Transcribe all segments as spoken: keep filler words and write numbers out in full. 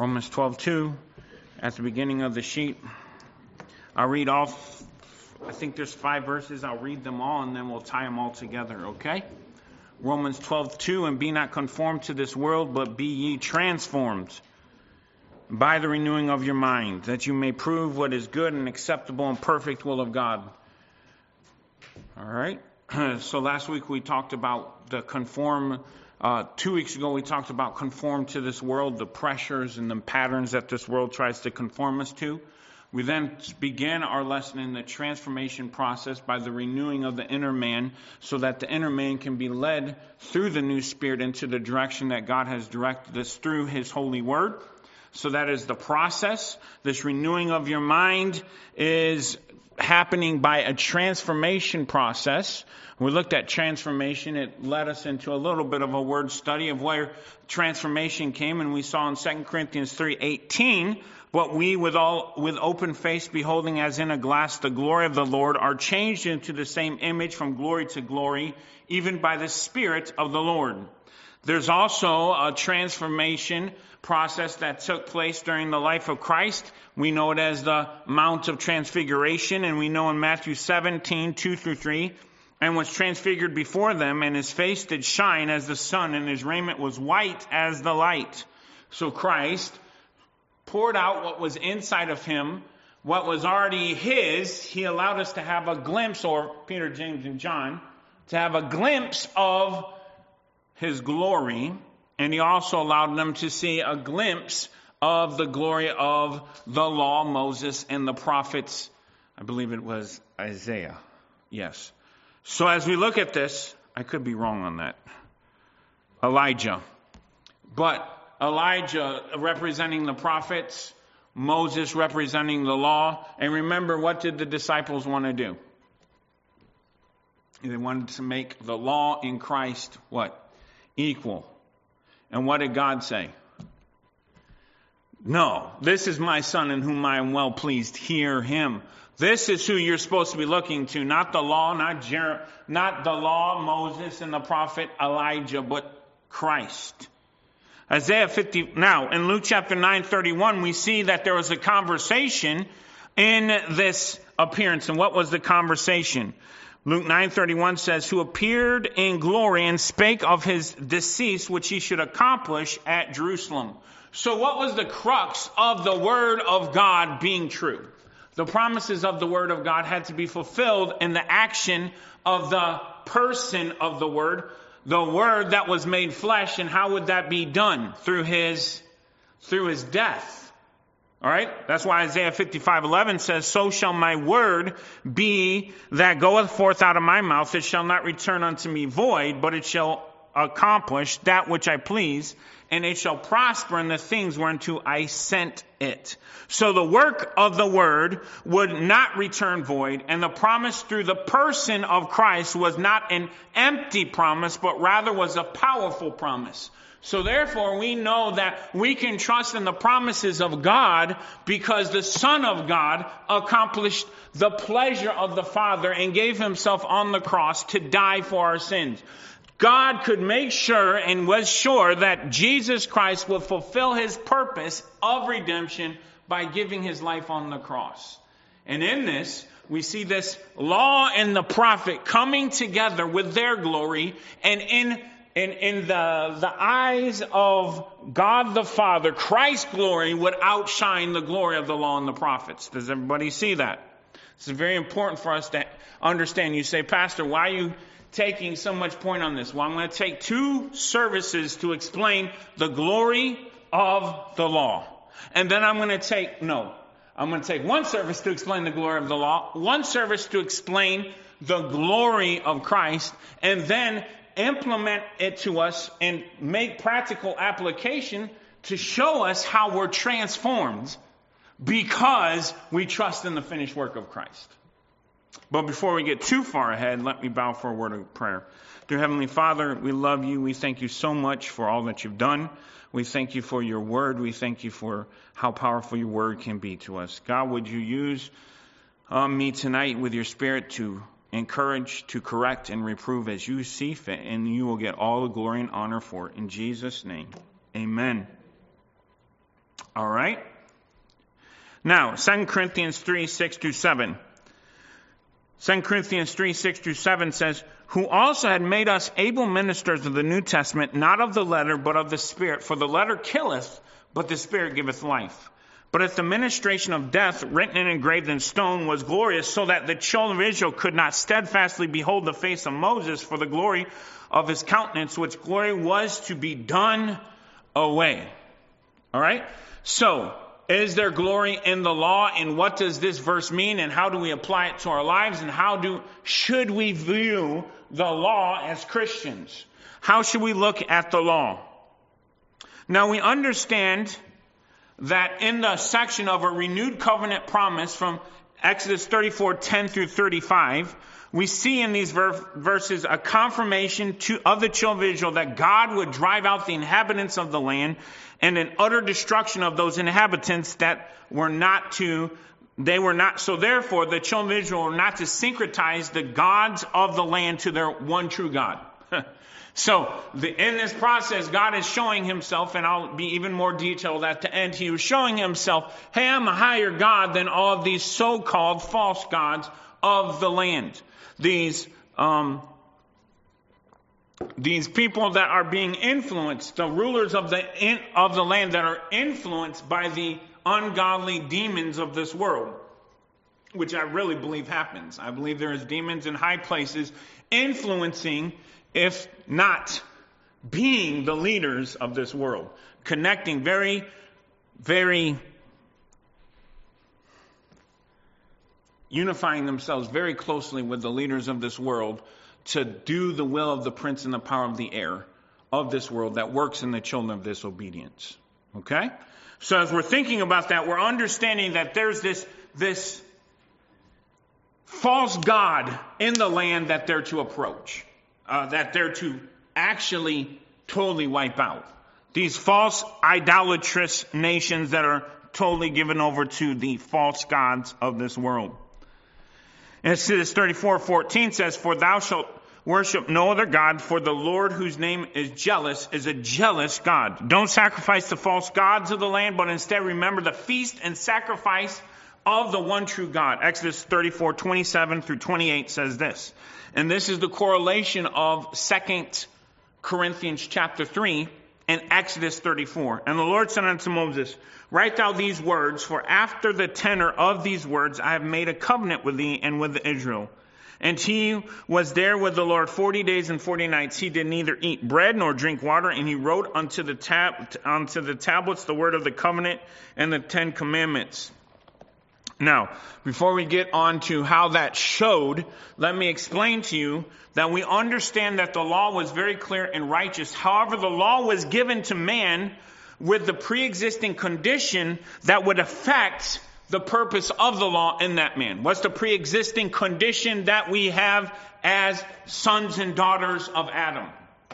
Romans twelve two, at the beginning of the sheet. I'll read all, f- I think there's five verses. I'll read them all and then we'll tie them all together, okay? Romans twelve two, and be not conformed to this world, but be ye transformed by the renewing of your mind, that you may prove what is good and acceptable and perfect will of God. All right? So last week we talked about the conform. Uh, two weeks ago we talked about conform to this world, the pressures and the patterns that this world tries to conform us to. We then began our lesson in the transformation process by the renewing of the inner man, so that the inner man can be led through the new spirit into the direction that God has directed us through His holy word. So that is the process. This renewing of your mind is happening by a transformation process. We looked at transformation. It led us into a little bit of a word study of where transformation came. And we saw in Second Corinthians three eighteen, but we with all, with open face beholding as in a glass the glory of the Lord are changed into the same image from glory to glory, even by the Spirit of the Lord. There's also a transformation process that took place during the life of Christ. We know it as the Mount of Transfiguration, and we know in Matthew seventeen, two through three, and was transfigured before them, and his face did shine as the sun, and his raiment was white as the light. So Christ poured out what was inside of him, what was already his. He allowed us to have a glimpse, or Peter, James, and John, to have a glimpse of His glory, and He also allowed them to see a glimpse of the glory of the law, Moses, and the prophets. I believe it was Isaiah. Yes. So as we look at this, I could be wrong on that. Elijah. But Elijah representing the prophets, Moses representing the law. And remember, what did the disciples want to do? They wanted to make the law in Christ what? Equal. And what did God say? No, this is my son in whom I am well pleased. Hear him. This is who you're supposed to be looking to, not the law, not Jer- not the law, Moses, and the prophet Elijah, but Christ. Isaiah fifty. Now, in Luke chapter nine thirty-one, we see that there was a conversation in this appearance. And what was the conversation? Luke nine thirty-one says, who appeared in glory and spake of his decease, which he should accomplish at Jerusalem. So what was the crux of the word of God being true? The promises of the word of God had to be fulfilled in the action of the person of the word, the word that was made flesh. And how would that be done? Through his, through his death. All right. That's why Isaiah fifty-five eleven says, so shall my word be that goeth forth out of my mouth. It shall not return unto me void, but it shall accomplish that which I please, and it shall prosper in the things whereunto I sent it. So the work of the word would not return void, and the promise through the person of Christ was not an empty promise, but rather was a powerful promise. So therefore, we know that we can trust in the promises of God because the Son of God accomplished the pleasure of the Father and gave himself on the cross to die for our sins. God could make sure and was sure that Jesus Christ would fulfill his purpose of redemption by giving his life on the cross. And in this, we see this law and the prophet coming together with their glory, and in In, in the, the eyes of God the Father, Christ's glory would outshine the glory of the law and the prophets. Does everybody see that? It's very important for us to understand. You say, Pastor, why are you taking so much point on this? Well, I'm going to take two services to explain the glory of the law. And then I'm going to take, no, I'm going to take one service to explain the glory of the law, one service to explain the glory of Christ, and then implement it to us and make practical application to show us how we're transformed because we trust in the finished work of Christ. But before we get too far ahead, let me bow for a word of prayer. Dear Heavenly Father, we love you. We thank you so much for all that you've done. We thank you for your word. We thank you for how powerful your word can be to us. God, would you use uh, me tonight with your Spirit to encourage, to correct, and reprove as you see fit, and you will get all the glory and honor for it. In Jesus' name, amen. All right? Now, Second Corinthians three, six through seven. Second Corinthians three, six through seven says, who also had made us able ministers of the New Testament, not of the letter, but of the Spirit. For the letter killeth, but the Spirit giveth life. But if the ministration of death, written and engraved in stone, was glorious, so that the children of Israel could not steadfastly behold the face of Moses for the glory of his countenance, which glory was to be done away. All right? So, is there glory in the law? And what does this verse mean? And how do we apply it to our lives? And how do should we view the law as Christians? How should we look at the law? Now, we understand that in the section of a renewed covenant promise from Exodus thirty-four, ten through thirty-five, we see in these ver- verses a confirmation to, of the children of Israel that God would drive out the inhabitants of the land and an utter destruction of those inhabitants that were not to, they were not, so therefore the children of Israel were not to syncretize the gods of the land to their one true God. So, the, in this process, God is showing himself, and I'll be even more detailed at the end, he was showing himself, hey, I'm a higher God than all of these so-called false gods of the land. These, um, these people that are being influenced, the rulers of the, in, of the land that are influenced by the ungodly demons of this world, which I really believe happens. I believe there is demons in high places influencing, if not being the leaders of this world, connecting very, very, unifying themselves very closely with the leaders of this world to do the will of the prince and the power of the air of this world that works in the children of disobedience. Okay? So as we're thinking about that, we're understanding that there's this, this false god in the land that they're to approach. Uh, that they're to actually totally wipe out. These false idolatrous nations that are totally given over to the false gods of this world. And Exodus thirty-four fourteen says, for thou shalt worship no other God, for the Lord whose name is jealous is a jealous God. Don't sacrifice the false gods of the land, but instead remember the feast and sacrifice of the one true God. Exodus thirty-four twenty-seven through twenty-eight says this. And this is the correlation of Second Corinthians chapter three and Exodus thirty-four. And the Lord said unto Moses, write thou these words, for after the tenor of these words I have made a covenant with thee and with Israel. And he was there with the Lord forty days and forty nights. He did neither eat bread nor drink water, and he wrote unto the tab unto the tablets the word of the covenant and the Ten Commandments. Now, before we get on to how that showed, let me explain to you that we understand that the law was very clear and righteous. However, the law was given to man with the pre-existing condition that would affect the purpose of the law in that man. What's the pre-existing condition that we have as sons and daughters of Adam?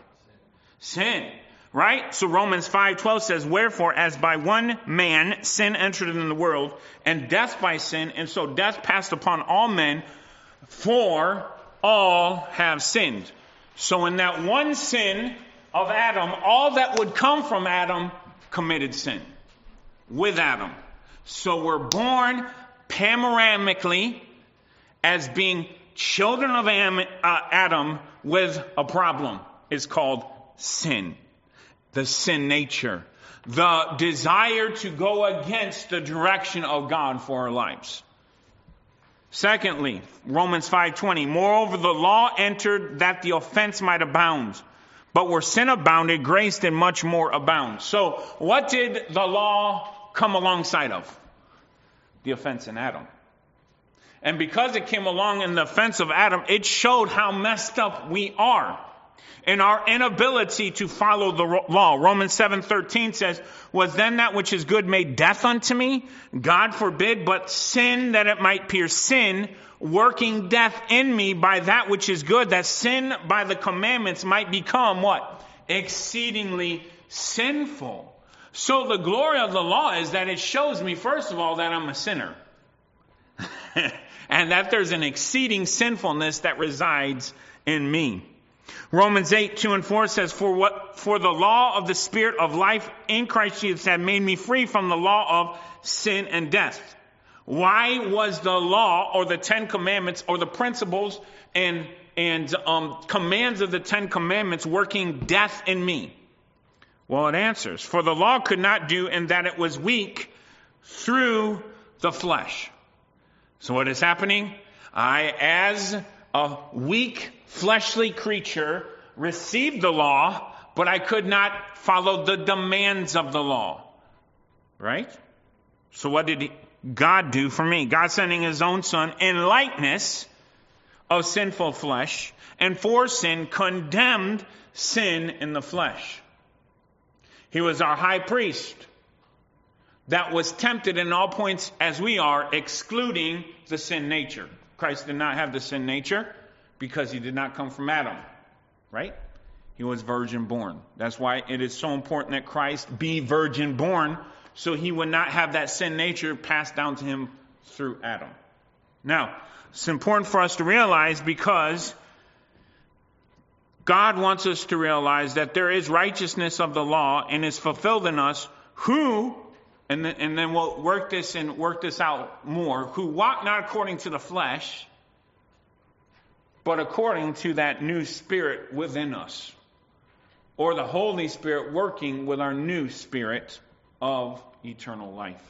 Sin. Right? So Romans five twelve says, wherefore, as by one man sin entered into the world, and death by sin, and so death passed upon all men, for all have sinned. So in that one sin of Adam, all that would come from Adam committed sin. With Adam. So we're born panoramically as being children of Adam with a problem. It's called sin. The sin nature. The desire to go against the direction of God for our lives. Secondly, Romans five twenty, moreover the law entered that the offense might abound. But where sin abounded, grace did much more abound. So what did the law come alongside of? The offense in Adam. And because it came along in the offense of Adam, it showed how messed up we are. In our inability to follow the law. Romans seven thirteen says, was then that which is good made death unto me? God forbid, but sin that it might pierce sin, working death in me by that which is good, that sin by the commandments might become what? Exceedingly sinful. So the glory of the law is that it shows me, first of all, that I'm a sinner. And that there's an exceeding sinfulness that resides in me. Romans eight, two and four says, For what for the law of the Spirit of life in Christ Jesus had made me free from the law of sin and death. Why was the law or the Ten Commandments or the principles and, and um, commands of the Ten Commandments working death in me? Well, it answers, for the law could not do in that it was weak through the flesh. So what is happening? I, as a weak fleshly creature, received the law, but I could not follow the demands of the law. Right? So what did God do for me? God sending his own son in likeness of sinful flesh, and for sin condemned sin in the flesh. He was our high priest that was tempted in all points as we are, excluding the sin nature. Christ did not have the sin nature because he did not come from Adam, right? He was virgin born. That's why it is so important that Christ be virgin born, so he would not have that sin nature passed down to him through Adam. Now, it's important for us to realize because God wants us to realize that there is righteousness of the law and is fulfilled in us who, and then, and then we'll work this and work this out more, who walk not according to the flesh, but according to that new spirit within us, or the Holy Spirit working with our new spirit of eternal life.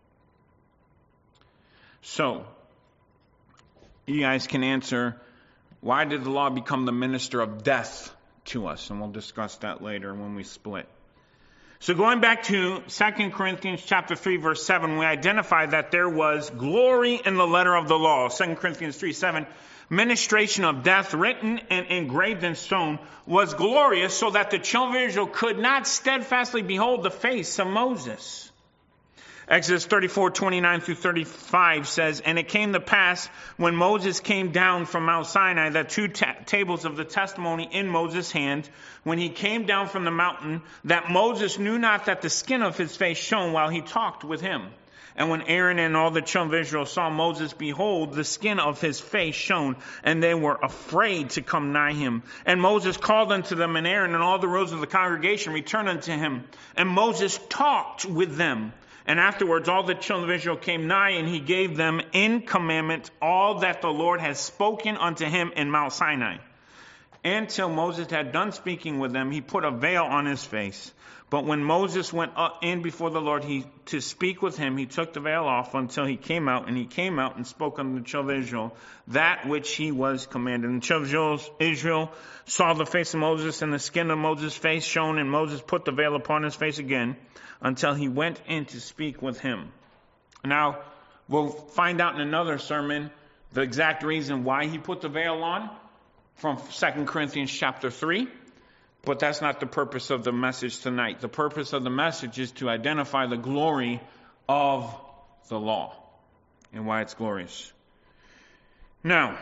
So, you guys can answer, why did the law become the minister of death to us? And we'll discuss that later when we split. So going back to Second Corinthians chapter three, verse seven, we identify that there was glory in the letter of the law. Second Corinthians three, seven, ministration of death written and engraved in stone was glorious, so that the children of Israel could not steadfastly behold the face of Moses. Exodus thirty-four, twenty-nine through thirty-five says, and it came to pass when Moses came down from Mount Sinai, that two ta- tables of the testimony in Moses' hand, when he came down from the mountain, that Moses knew not that the skin of his face shone while he talked with him. And when Aaron and all the children of Israel saw Moses, behold, the skin of his face shone, and they were afraid to come nigh him. And Moses called unto them, and Aaron and all the rulers of the congregation returned unto him. And Moses talked with them. And afterwards all the children of Israel came nigh, and he gave them in commandment all that the Lord had spoken unto him in Mount Sinai. Until Moses had done speaking with them, he put a veil on his face. But when Moses went up in before the Lord he, to speak with him, he took the veil off until he came out, and he came out and spoke unto the children of Israel that which he was commanded. And the children of Israel saw the face of Moses, and the skin of Moses' face shone, and Moses put the veil upon his face again, until he went in to speak with him. Now, we'll find out in another sermon the exact reason why he put the veil on from Second Corinthians chapter three, but that's not the purpose of the message tonight. The purpose of the message is to identify the glory of the law and why it's glorious. Now,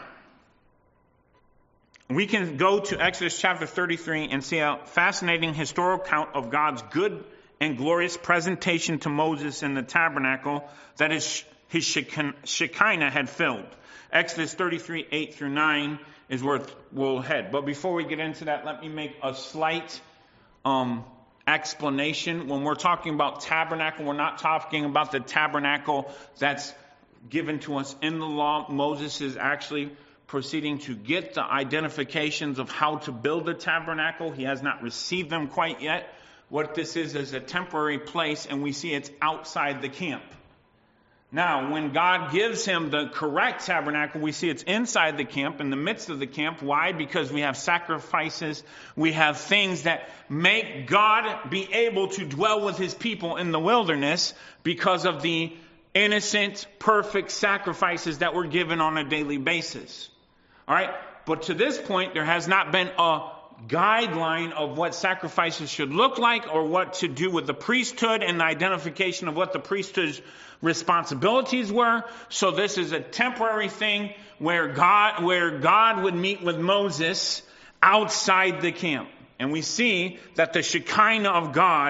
we can go to Exodus chapter thirty-three and see a fascinating historical account of God's good and glorious presentation to Moses in the tabernacle that his, his Shekinah had filled. Exodus thirty-three, eight through nine is where we'll head. But before we get into that, let me make a slight um, explanation. When we're talking about tabernacle, we're not talking about the tabernacle that's given to us in the law. Moses is actually proceeding to get the identifications of how to build a tabernacle. He has not received them quite yet. What this is is a temporary place, and we see it's outside the camp. Now, when God gives him the correct tabernacle, we see it's inside the camp, in the midst of the camp. Why? Because we have sacrifices. We have things that make God be able to dwell with his people in the wilderness because of the innocent, perfect sacrifices that were given on a daily basis. All right? But to this point, there has not been a guideline of what sacrifices should look like or what to do with the priesthood and the identification of what the priesthood's responsibilities were. So this is a temporary thing where God, where God would meet with Moses outside the camp. And we see that the Shekinah of God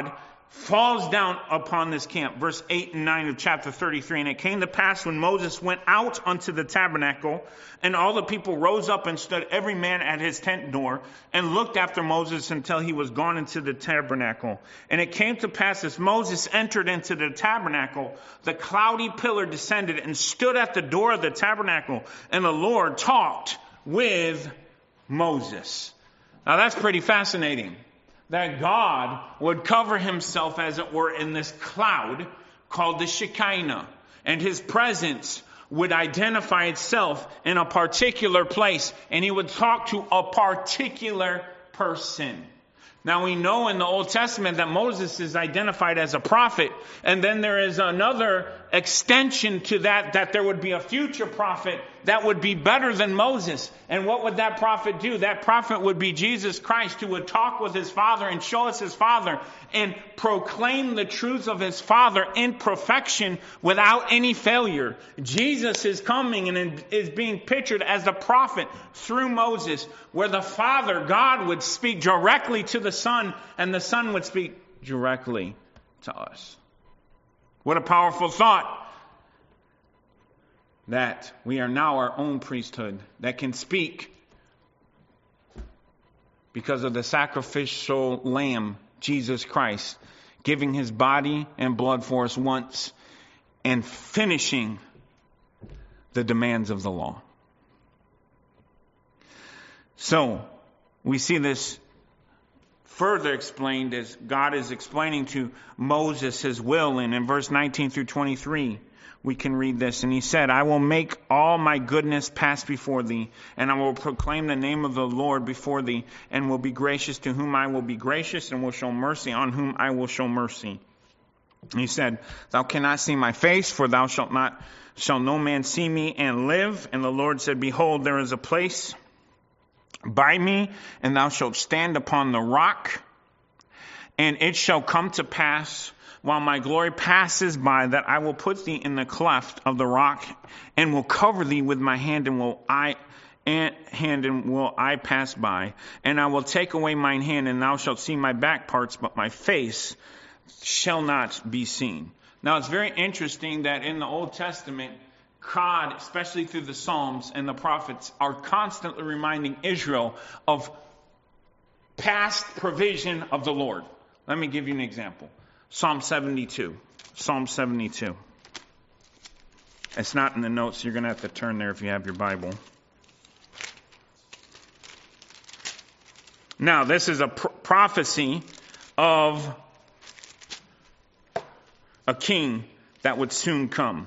falls down upon this camp. Verse eight and nine of chapter thirty-three. And it came to pass when Moses went out unto the tabernacle, and all the people rose up and stood every man at his tent door, and looked after Moses until he was gone into the tabernacle. And it came to pass as Moses entered into the tabernacle, the cloudy pillar descended and stood at the door of the tabernacle, and the Lord talked with Moses. Now that's pretty fascinating, that God would cover himself, as it were, in this cloud called the Shekinah, and his presence would identify itself in a particular place, and he would talk to a particular person. Now we know in the Old Testament that Moses is identified as a prophet, and then there is another extension to that, that there would be a future prophet that would be better than Moses. And what would that prophet do? That prophet would be Jesus Christ, who would talk with his Father and show us his Father and proclaim the truths of his Father in perfection without any failure. Jesus is coming and is being pictured as the prophet through Moses, where the Father, God, would speak directly to the Son, and the Son would speak directly to us. What a powerful thought, that we are now our own priesthood that can speak because of the sacrificial lamb, Jesus Christ, giving his body and blood for us once and finishing the demands of the law. So we see this further explained as God is explaining to Moses his will. And in verse nineteen through twenty-three, we can read this. And he said, I will make all my goodness pass before thee, and I will proclaim the name of the Lord before thee, and will be gracious to whom I will be gracious, and will show mercy on whom I will show mercy. And he said, thou cannot see my face, for thou shalt not, shall no man see me and live. And the Lord said, behold, there is a place by me, and thou shalt stand upon the rock, and it shall come to pass while my glory passes by that I will put thee in the cleft of the rock, and will cover thee with my hand, and will I and hand and will I pass by, and I will take away mine hand, and thou shalt see my back parts, but my face shall not be seen. Now it's very interesting that in the Old Testament, God, especially through the Psalms and the prophets, are constantly reminding Israel of past provision of the Lord. Let me give you an example. Psalm seventy-two. Psalm seventy-two. It's not in the notes. You're going to have to turn there if you have your Bible. Now, this is a pr- prophecy of a king that would soon come.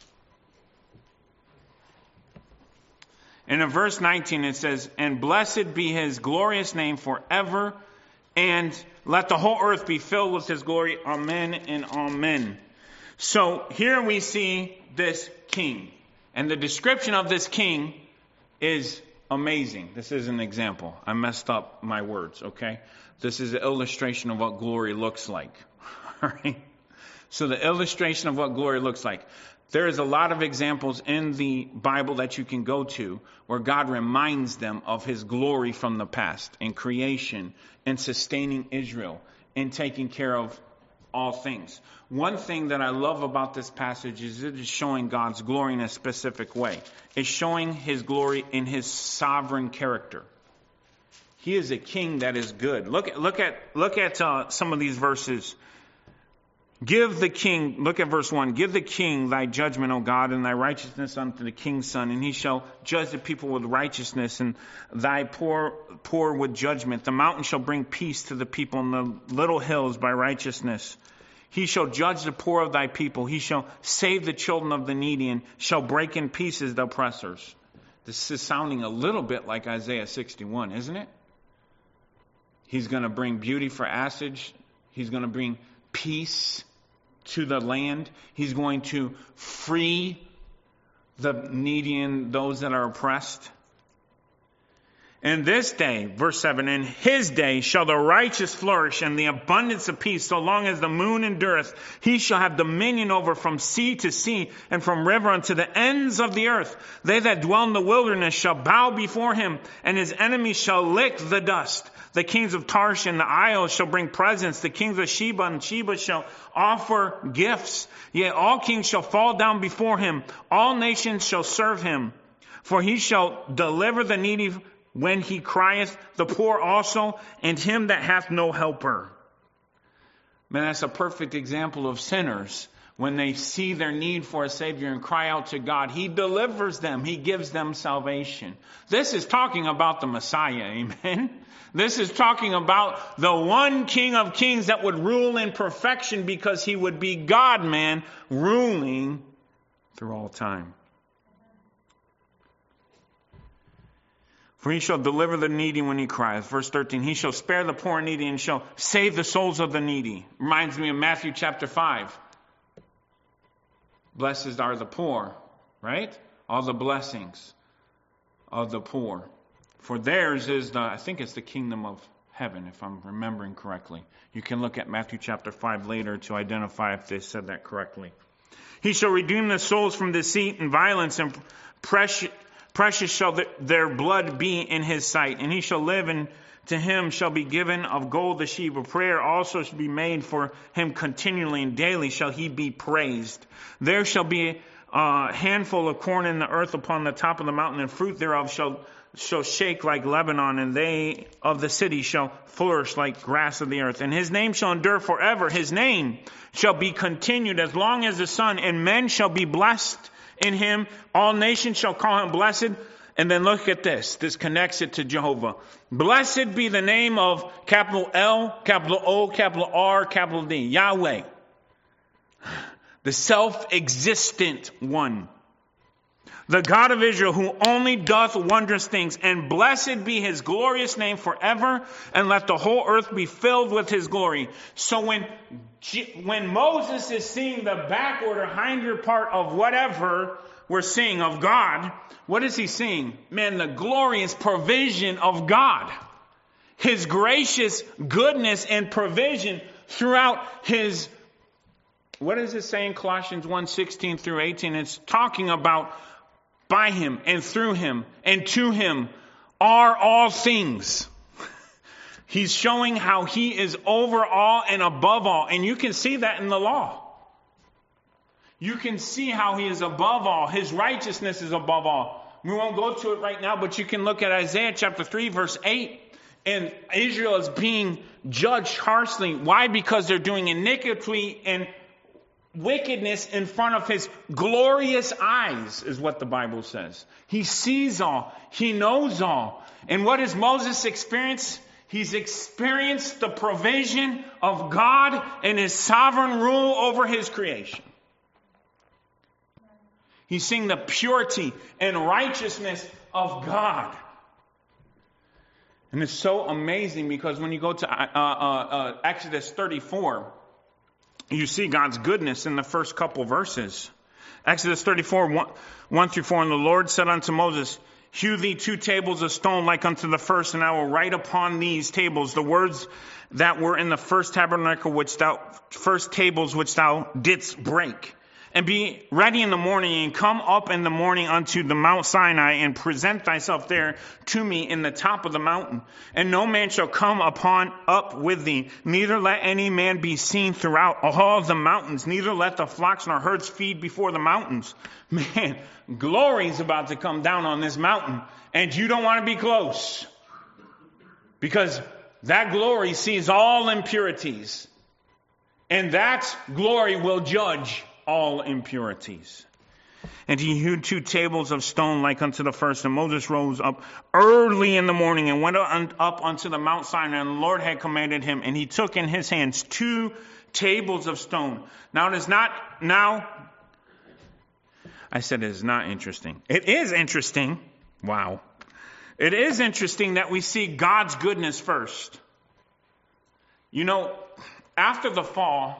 And in verse nineteen it says, and blessed be his glorious name forever, and let the whole earth be filled with his glory. Amen and amen. So here we see this king. And the description of this king is amazing. This is an example. I messed up my words, okay? This is an illustration of what glory looks like. All right? So the illustration of what glory looks like. There is a lot of examples in the Bible that you can go to where God reminds them of his glory from the past in creation and sustaining Israel and taking care of all things. One thing that I love about this passage is it is showing God's glory in a specific way. It's showing his glory in his sovereign character. He is a king that is good. Look, look at, look at uh, some of these verses. Give the king, look at verse one, give the king thy judgment, O God, and thy righteousness unto the king's son, and he shall judge the people with righteousness, and thy poor, poor with judgment. The mountain shall bring peace to the people, and the little hills by righteousness. He shall judge the poor of thy people. He shall save the children of the needy, and shall break in pieces the oppressors. This is sounding a little bit like Isaiah sixty-one, isn't it? He's going to bring beauty for ashes. He's going to bring peace to the land. He's going to free the needy and those that are oppressed. In this day, verse seven, in his day shall the righteous flourish and the abundance of peace, so long as the moon endureth. He shall have dominion over from sea to sea and from river unto the ends of the earth. They that dwell in the wilderness shall bow before him, and his enemies shall lick the dust. The kings of Tarshish and the isles shall bring presents. The kings of Sheba and Sheba shall offer gifts. Yea, all kings shall fall down before him. All nations shall serve him. For he shall deliver the needy when he crieth, the poor also, and him that hath no helper. Man, that's a perfect example of sinners. When they see their need for a Savior and cry out to God, he delivers them. He gives them salvation. This is talking about the Messiah, amen? This is talking about the one King of Kings that would rule in perfection because he would be God-man ruling through all time. For he shall deliver the needy when he crieth. Verse thirteen, he shall spare the poor and needy and shall save the souls of the needy. Reminds me of Matthew chapter five. Blessed are the poor, right? All the blessings of the poor. For theirs is the, I think it's the kingdom of heaven, if I'm remembering correctly. You can look at Matthew chapter five later to identify if they said that correctly. He shall redeem the souls from deceit and violence, and precious, precious shall their blood be in his sight. And he shall live, and to him shall be given of gold the sheep. A prayer also shall be made for him continually, and daily shall he be praised. There shall be a handful of corn in the earth upon the top of the mountain, and fruit thereof shall shall shake like Lebanon, and they of the city shall flourish like grass of the earth. And his name shall endure forever. His name shall be continued as long as the sun, and men shall be blessed in him. All nations shall call him blessed. And then look at this. This connects it to Jehovah. Blessed be the name of capital L, capital O, capital R, capital D. Yahweh. The self-existent one. The God of Israel, who only doth wondrous things. And blessed be his glorious name forever. And let the whole earth be filled with his glory. So when, when Moses is seeing the backward or hinder part of whatever we're seeing of God, what is he seeing? Man, the glorious provision of God. His gracious goodness and provision throughout his, what does it say in Colossians one sixteen through eighteen? It's talking about by him and through him and to him are all things. He's showing how he is over all and above all. And you can see that in the law. You can see how he is above all. His righteousness is above all. We won't go to it right now, but you can look at Isaiah chapter three, verse eight. And Israel is being judged harshly. Why? Because they're doing iniquity and wickedness in front of his glorious eyes, is what the Bible says. He sees all. He knows all. And what does Moses experience? He's experienced the provision of God and his sovereign rule over his creation. He's seeing the purity and righteousness of God. And it's so amazing because when you go to uh, uh, uh, Exodus thirty-four, you see God's goodness in the first couple verses. Exodus thirty-four, one, one through four, and the Lord said unto Moses, hew thee two tables of stone like unto the first, and I will write upon these tables the words that were in the first tabernacle, which thou, first tables which thou didst break. And be ready in the morning, and come up in the morning unto the Mount Sinai, and present thyself there to me in the top of the mountain. And no man shall come upon up with thee, neither let any man be seen throughout all the mountains, neither let the flocks nor herds feed before the mountains. Man, glory's about to come down on this mountain, and you don't want to be close. Because that glory sees all impurities. And that glory will judge all impurities. And he hewed two tables of stone like unto the first. And Moses rose up early in the morning and went up unto the Mount Sinai. And the Lord had commanded him. And he took in his hands two tables of stone. Now it is not, now, I said it is not interesting. It is interesting. Wow. It is interesting that we see God's goodness first. You know, after the fall,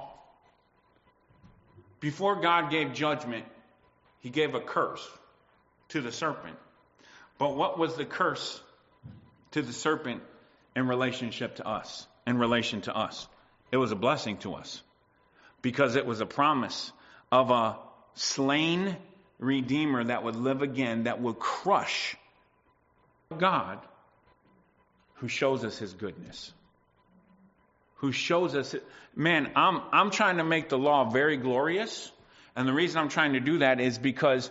before God gave judgment, he gave a curse to the serpent. But what was the curse to the serpent in relationship to us, in relation to us. It was a blessing to us because it was a promise of a slain Redeemer that would live again, that would crush God, who shows us his goodness. Who shows us, man, I'm, I'm trying to make the law very glorious. And the reason I'm trying to do that is because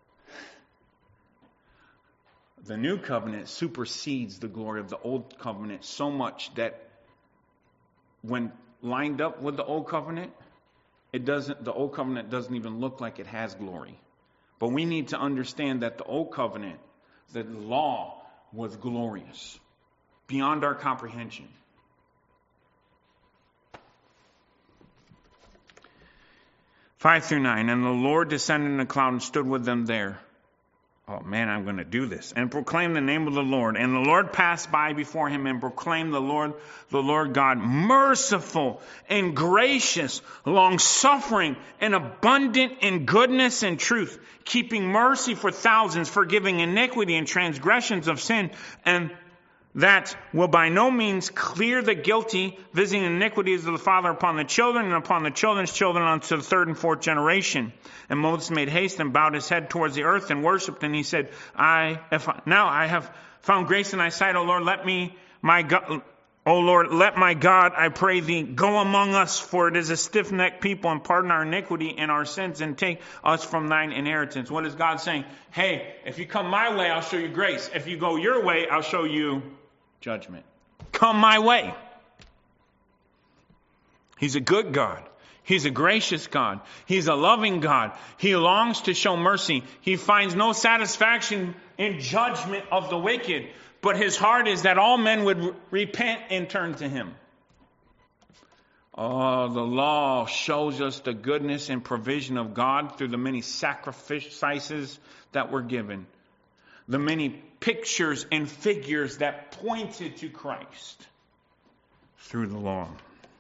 the new covenant supersedes the glory of the old covenant so much that when lined up with the old covenant, it doesn't, the old covenant doesn't even look like it has glory. But we need to understand that the old covenant, the law was glorious beyond our comprehension. Five through nine. And the Lord descended in a cloud and stood with them there. Oh man, I'm going to do this. And proclaim the name of the Lord. And the Lord passed by before him and proclaimed the Lord, the Lord God, merciful and gracious, long-suffering and abundant in goodness and truth, keeping mercy for thousands, forgiving iniquity and transgressions of sin, and that will by no means clear the guilty, visiting iniquities of the father upon the children and upon the children's children unto the third and fourth generation. And Moses made haste and bowed his head towards the earth and worshipped. And he said, I, if I, now I have found grace in thy sight, O Lord, let me, my God, O Lord, let my God, I pray thee, go among us, for it is a stiff-necked people, and pardon our iniquity and our sins, and take us from thine inheritance. What is God saying? Hey, if you come my way, I'll show you grace. If you go your way, I'll show you judgment. Come my way. He's a good God. He's a gracious God. He's a loving God. He longs to show mercy. He finds no satisfaction in judgment of the wicked, but his heart is that all men would repent and turn to him. Oh, the law shows us the goodness and provision of God through the many sacrifices that were given. The many pictures and figures that pointed to Christ through the law.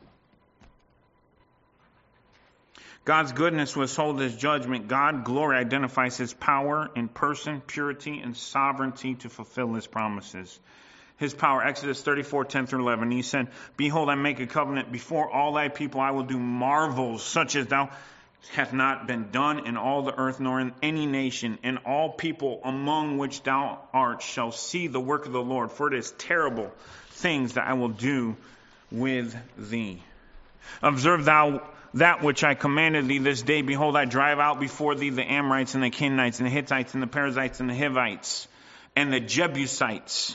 God's goodness was told as judgment. God, glory, identifies his power in person, purity, and sovereignty to fulfill his promises. His power, Exodus thirty-four, ten through eleven. He said, behold, I make a covenant before all thy people. I will do marvels such as thou hath not been done in all the earth, nor in any nation. And all people among which thou art shall see the work of the Lord. For it is terrible things that I will do with thee. Observe thou that which I commanded thee this day. Behold, I drive out before thee the Amorites and the Canaanites and the Hittites and the Perizzites and the Hivites and the Jebusites.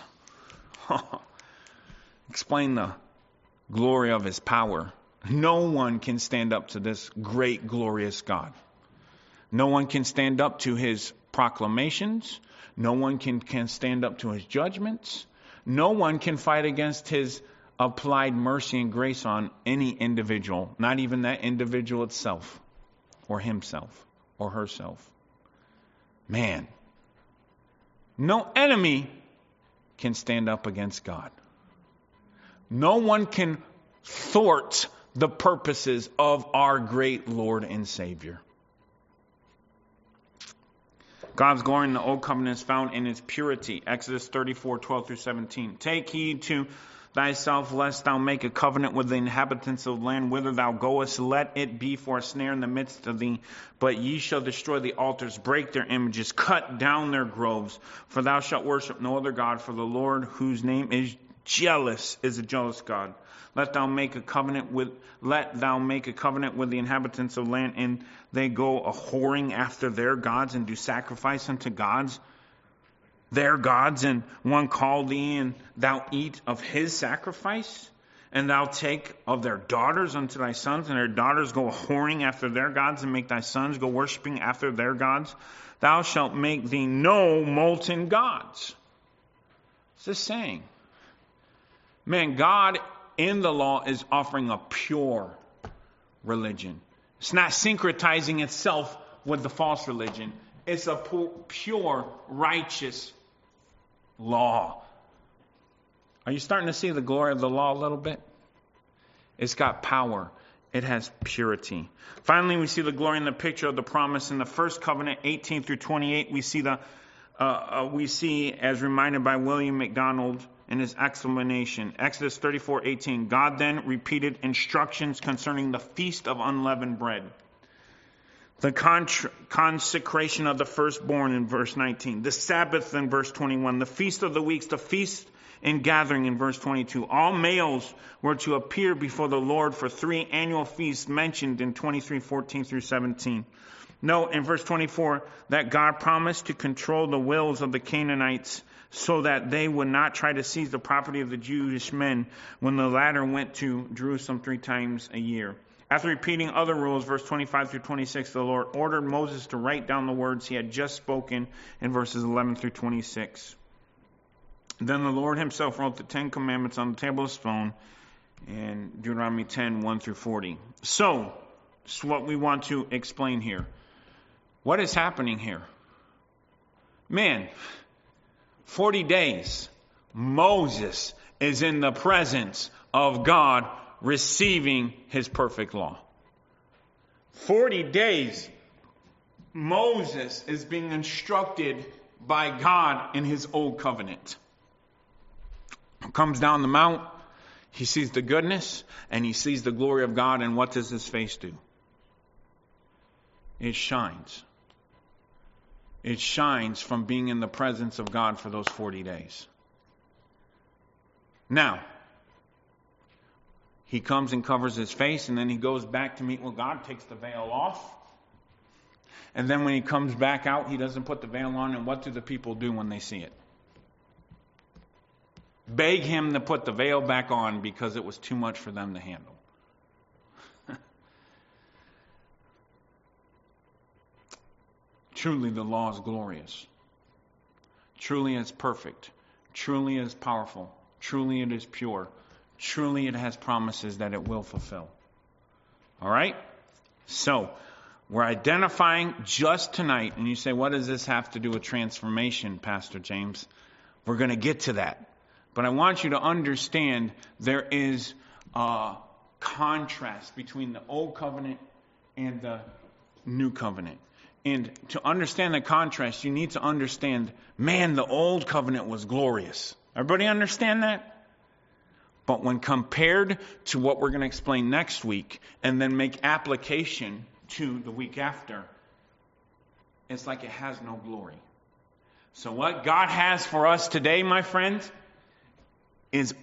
Explain the glory of his power. No one can stand up to this great, glorious God. No one can stand up to his proclamations. No one can, can stand up to his judgments. No one can fight against his applied mercy and grace on any individual, not even that individual itself, or himself, or herself. Man, no enemy can stand up against God. No one can thwart the purposes of our great Lord and Savior. God's glory in the Old Covenant is found in its purity. Exodus thirty-four, twelve through seventeen. Take heed to thyself, lest thou make a covenant with the inhabitants of the land whither thou goest. Let it be for a snare in the midst of thee. But ye shall destroy the altars, break their images, cut down their groves. For thou shalt worship no other God, for the Lord, whose name is jealous, is a jealous God. Let thou make a covenant with let thou make a covenant with the inhabitants of the land, and they go a whoring after their gods, and do sacrifice unto gods, their gods, and one call thee, and thou eat of his sacrifice, and thou take of their daughters unto thy sons, and their daughters go a whoring after their gods, and make thy sons go worshiping after their gods. Thou shalt make thee no molten gods. It's this saying. Man, God in the law is offering a pure religion. It's not syncretizing itself with the false religion. It's a pure, righteous law. Are you starting to see the glory of the law a little bit? It's got power. It has purity. Finally, we see the glory in the picture of the promise in the first covenant, eighteen through twenty-eight. We see the uh, uh, we see, as reminded by William MacDonald and his explanation. Exodus thirty-four eighteen. God then repeated instructions concerning the feast of unleavened bread. The contra- consecration of the firstborn in verse nineteen. The Sabbath in verse twenty-one. The feast of the weeks. The feast and gathering in verse twenty-two. All males were to appear before the Lord for three annual feasts mentioned in twenty-three fourteen through seventeen. Note in verse twenty-four that God promised to control the wills of the Canaanites so that they would not try to seize the property of the Jewish men when the latter went to Jerusalem three times a year. After repeating other rules, verse twenty-five through twenty-six, the Lord ordered Moses to write down the words he had just spoken in verses eleven through twenty-six. Then the Lord himself wrote the Ten Commandments on the table of stone in Deuteronomy ten, one through forty. So, this is what we want to explain here. What is happening here? Man, forty days, Moses is in the presence of God receiving his perfect law. forty days, Moses is being instructed by God in his old covenant. Comes down the mount, he sees the goodness, and he sees the glory of God, and what does his face do? It shines. It shines from being in the presence of God for those forty days. Now, he comes and covers his face, and then he goes back to meet with God, takes the veil off. And then when he comes back out, he doesn't put the veil on, and what do the people do when they see it? Beg him to put the veil back on because it was too much for them to handle. Truly the law is glorious. Truly it's perfect. Truly it is powerful. Truly it is pure. Truly it has promises that it will fulfill. All right? So, we're identifying just tonight, and you say, what does this have to do with transformation, Pastor James? We're going to get to that. But I want you to understand there is a contrast between the old covenant and the new covenant. And to understand the contrast, you need to understand, man, the old covenant was glorious. Everybody understand that? But when compared to what we're going to explain next week and then make application to the week after, it's like it has no glory. So what God has for us today, my friends, is,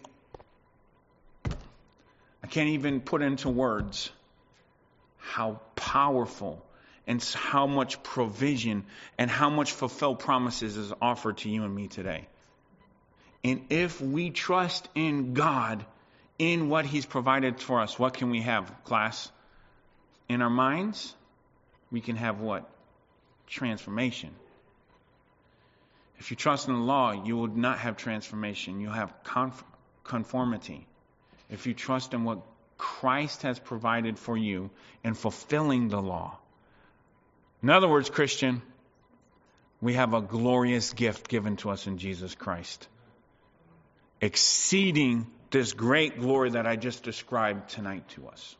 I can't even put into words how powerful and how much provision and how much fulfilled promises is offered to you and me today. And if we trust in God, in what He's provided for us, what can we have, class? In our minds, we can have what? Transformation. If you trust in the law, you will not have transformation. You'll have conf- conformity. If you trust in what Christ has provided for you in fulfilling the law. In other words, Christian, we have a glorious gift given to us in Jesus Christ, exceeding this great glory that I just described tonight to us.